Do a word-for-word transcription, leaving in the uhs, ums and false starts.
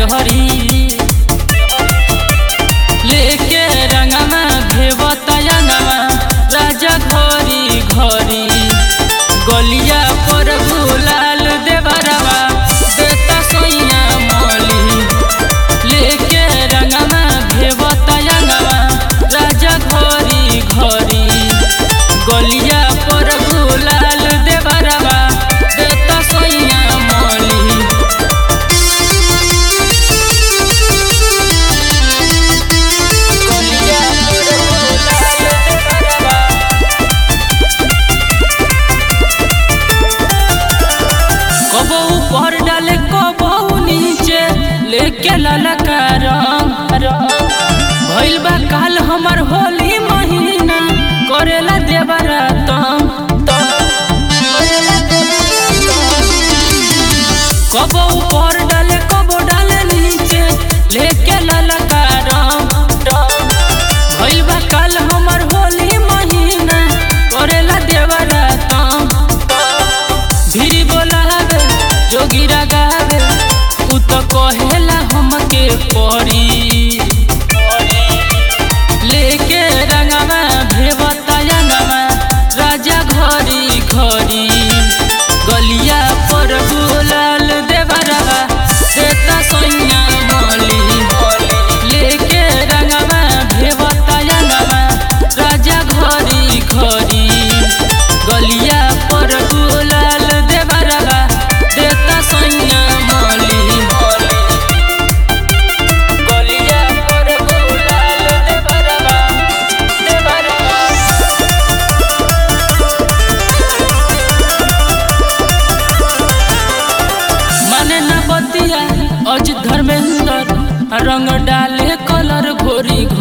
जहरी लेके रंगमा भेवतयनवा राजा घरी घरी गलिया पर गुलाल देवरवा देता सोइया मली लेके रंगमा भेवतयनवा राजा घरी घरी गलिया पर गुलाल देवरवा देता सोइया मली। कबो ऊपर डाले कबो नीचे लेके ललका रंग भइल बा काल हमर होली महीना करेला देवरा तंग कबो ऊपर डाले कबो डाले नीचे लेके ललका रंग भइल बा काल हमर होली महीना करेला देवरा तंग धीरी बोलावे जोगिरा गावे उ तो कहेला हमके परी लेके रंगवा भेवतयनवा राजा घरी घरी गलिया पर गुलाल देवरवा देता सोइया मली लेके रंगवा भेवतयनवा राजा घरी घरी गलिया पर गुलाल देवरवा देता सोइया मली गलिया पर गुलाल देवरवा देवरवा। माने न बतिया अज धर्मेंद्र रंग डाले कलर घोरी